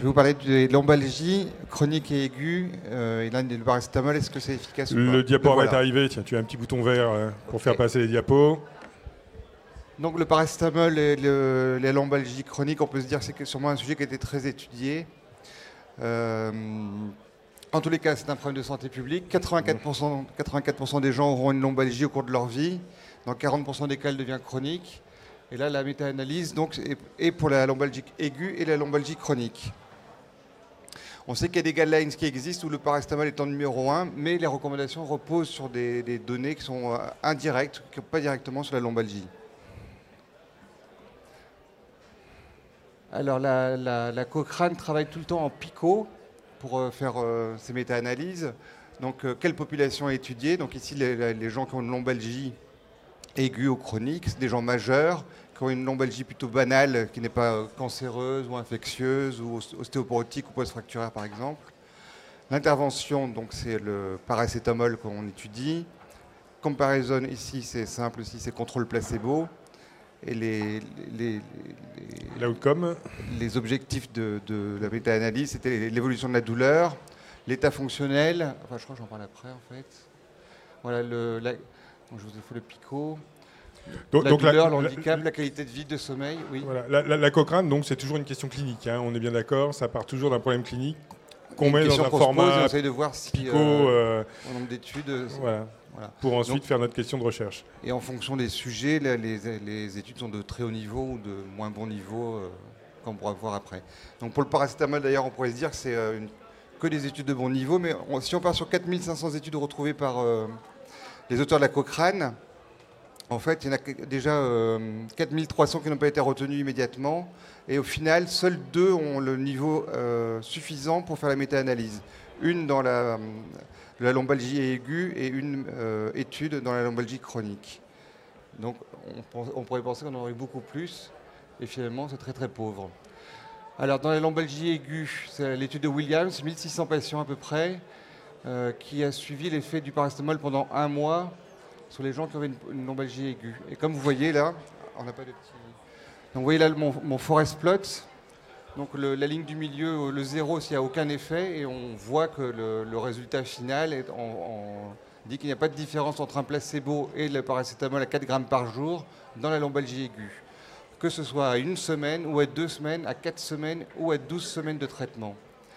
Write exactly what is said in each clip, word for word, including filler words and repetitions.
Je vais vous parler de lombalgie chronique et aiguë. Euh, et là, le paracétamol, est-ce que c'est efficace ou pas? Le diapo va voilà. être arrivé. Tiens, tu as un petit bouton vert euh, pour okay. faire passer les diapos. Donc le paracétamol et le, la lombalgie chronique, on peut se dire que c'est sûrement un sujet qui a été très étudié. Euh, en tous les cas, c'est un problème de santé publique. quatre-vingt-quatre pour cent, quatre-vingt-quatre pour cent des gens auront une lombalgie au cours de leur vie. Dans quarante pour cent des cas, elle devient chronique. Et là, la méta-analyse donc, est, est pour la lombalgie aiguë et la lombalgie chronique. On sait qu'il y a des guidelines qui existent où le paracétamol est en numéro un, mais les recommandations reposent sur des, des données qui sont indirectes, qui ne sont pas directement sur la lombalgie. Alors la, la, la Cochrane travaille tout le temps en PICO pour euh, faire euh, ces méta-analyses. Donc euh, quelle population est étudiée? Donc ici les, les gens qui ont une lombalgie aiguë ou chronique, c'est des gens majeurs qui ont une lombalgie plutôt banale, qui n'est pas euh, cancéreuse ou infectieuse ou ostéoporotique ou post-fracturaire par exemple. L'intervention, donc c'est le paracétamol qu'on étudie. Comparaison ici c'est simple, ici c'est contrôle placebo. Et les, les, les, les objectifs de, de la méta-analyse, c'était l'évolution de la douleur, l'état fonctionnel, enfin je crois que j'en parle après en fait. Voilà, le, la, donc je vous ai fait le PICO. Donc, la donc douleur, la, le handicap, la, la qualité de vie, de sommeil, oui. Voilà, la, la, la Cochrane, donc c'est toujours une question clinique, hein, on est bien d'accord, ça part toujours d'un problème clinique qu'on met dans un format on essaye de voir si, PICO, euh, au nombre d'études. Voilà. Voilà. Pour ensuite donc, faire notre question de recherche. Et en fonction des sujets, les, les, les études sont de très haut niveau ou de moins bon niveau, euh, qu'on pourra voir après. Donc pour le paracétamol, d'ailleurs, on pourrait se dire que c'est euh, une, que des études de bon niveau, mais on, si on part sur quatre mille cinq cents études retrouvées par euh, les auteurs de la Cochrane, en fait, il y en a déjà euh, quatre mille trois cents qui n'ont pas été retenus immédiatement, et au final, seuls deux ont le niveau euh, suffisant pour faire la méta-analyse. Une dans la... de la lombalgie aiguë et une euh, étude dans la lombalgie chronique. Donc on, pense, on pourrait penser qu'on en aurait beaucoup plus, et finalement c'est très très pauvre. Alors dans la lombalgie aiguë, c'est l'étude de Williams, mille six cents patients à peu près, euh, qui a suivi l'effet du paracétamol pendant un mois sur les gens qui avaient une, une lombalgie aiguë. Et comme vous voyez là, on n'a pas de petit... Donc vous voyez là mon, mon forest plot. Donc le, la ligne du milieu, le zéro, s'il n'y a aucun effet, et on voit que le, le résultat final est en, en, dit qu'il n'y a pas de différence entre un placebo et le paracétamol à quatre grammes par jour dans la lombalgie aiguë, que ce soit à une semaine ou à deux semaines, à quatre semaines ou à douze semaines de traitement.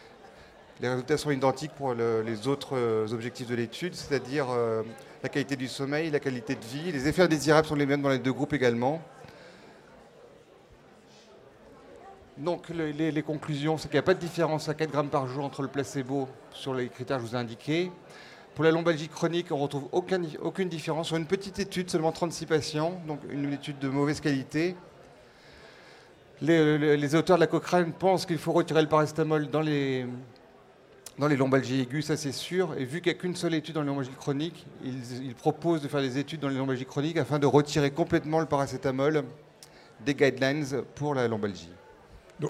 Les résultats sont identiques pour le, les autres objectifs de l'étude, c'est-à-dire euh, la qualité du sommeil, la qualité de vie. Les effets indésirables sont les mêmes dans les deux groupes également. Donc les, les, les conclusions, c'est qu'il n'y a pas de différence à quatre grammes par jour entre le placebo sur les critères que je vous ai indiqués. Pour la lombalgie chronique, on ne retrouve aucun, aucune différence. Sur une petite étude, seulement trente-six patients, donc une étude de mauvaise qualité. Les, les, les auteurs de la Cochrane pensent qu'il faut retirer le paracétamol dans les, dans les lombalgies aiguës, ça c'est sûr. Et vu qu'il n'y a qu'une seule étude dans les lombalgies chroniques, ils, ils proposent de faire des études dans les lombalgies chroniques afin de retirer complètement le paracétamol des guidelines pour la lombalgie.